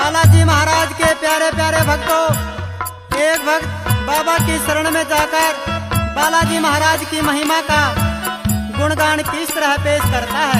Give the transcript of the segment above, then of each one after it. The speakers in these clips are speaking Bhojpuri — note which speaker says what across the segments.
Speaker 1: बालाजी महाराज के प्यारे प्यारे भक्तों, एक भक्त बाबा की शरण में जाकर बालाजी महाराज की महिमा का गुणगान किस तरह पेश करता है।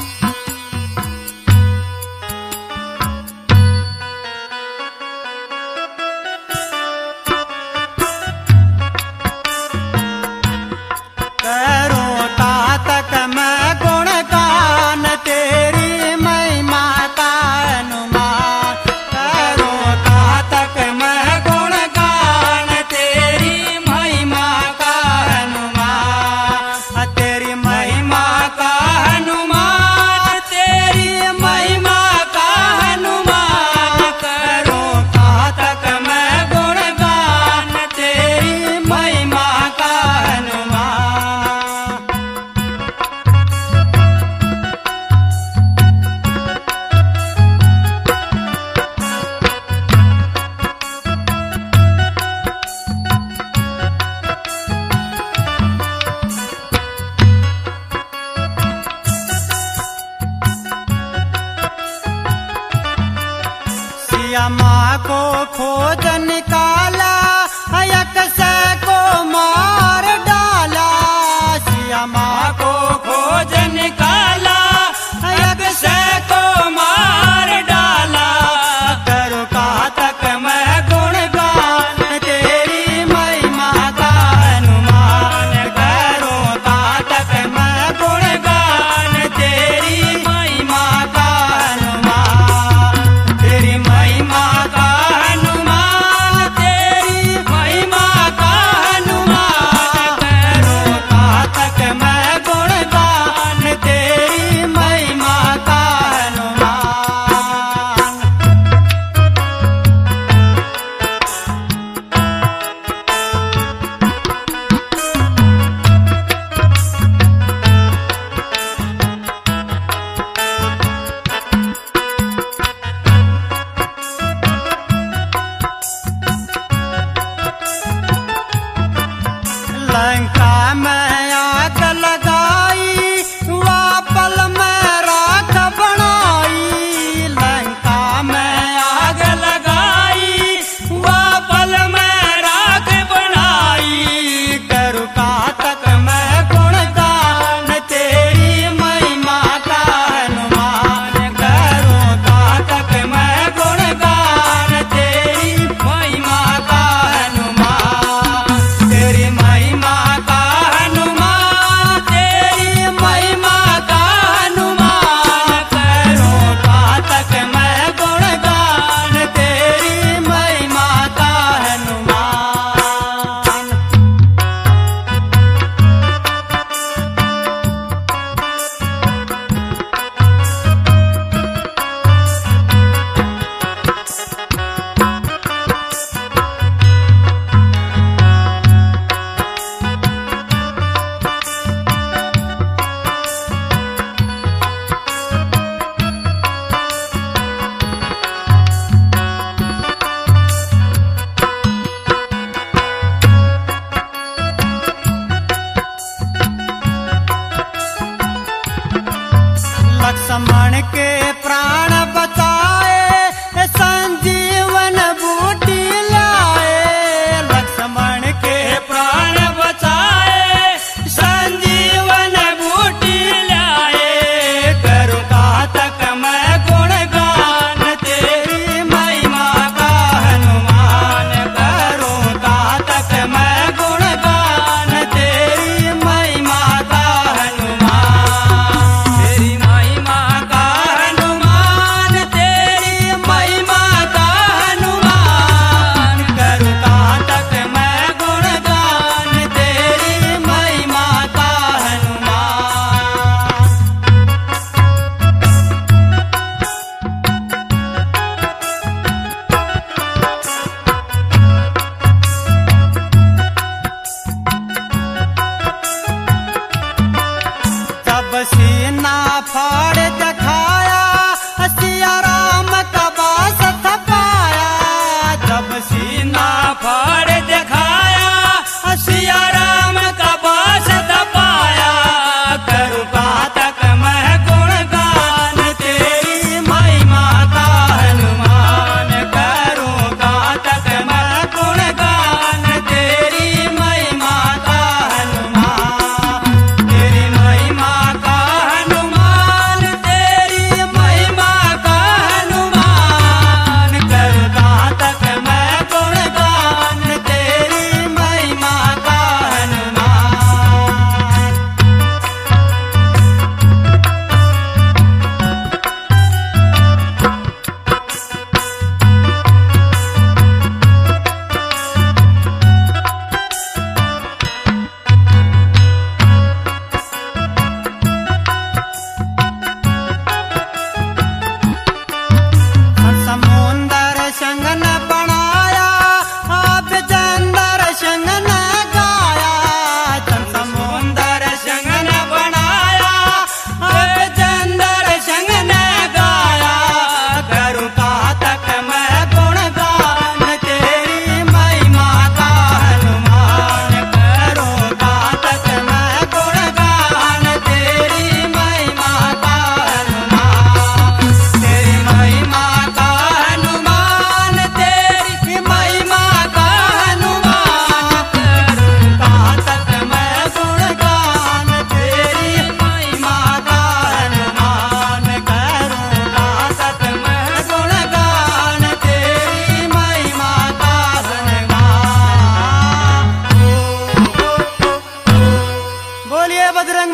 Speaker 1: माँ को खोज निकाला, अक्षय को मार डाला। सिया माँ को खोज निकाला, अक्षय को मार डाला। करो कहाँ तक मैं गुणगान तेरी महिमा का अनुमान। करो कहाँ तक मैं गुणगान तेरी महिमा का अनुमान। तेरी महिमा का हनुमान, तेरी महिमा का हनुमान। करो कहाँ तक मैं गुणगान तेरी महिमा का हनुमान। लंका में आग लगाई, वापल में राख बनाई। लंका में आग लगाई, वापल में राख बनाई। करूँ कहाँ तक मैं गुणगान तेरी महिमा का हनुमान। करूँ कहाँ तक मैं गुणगान तेरी महिमा का हनुमान। तेरी महिमा का हनुमान, तेरी महिमा का हनुमान। करो कहाँ तक मैं गुणगान तेरी महिमा का हनुमान। लक्ष्मण के प्राण बचाए, संजीवन बूटी लाए। लक्ष्मण के प्राण बचाए, संजीवन बूटी लाए। करूँ कहाँ तक मैं गुणगान तेरी महिमा का हनुमान। करूँ कहाँ तक मैं गुणगान तेरी महिमा का हनुमान। तेरी महिमा का हनुमान, तेरी महिमा का हनुमान। करूँ कहाँ तक मैं गुणगान तेरी महिमा का हनुमान। जब सीना फाड़ दिखाया, सिया राम का बास थपाया। जब सीना फाड़ दिखाया, सिया राम का बास थपाया। करूँ कहाँ तक मैं गुणगान तेरी महिमा का हनुमान।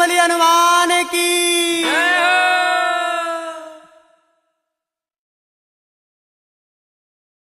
Speaker 1: बलि हनुमान की।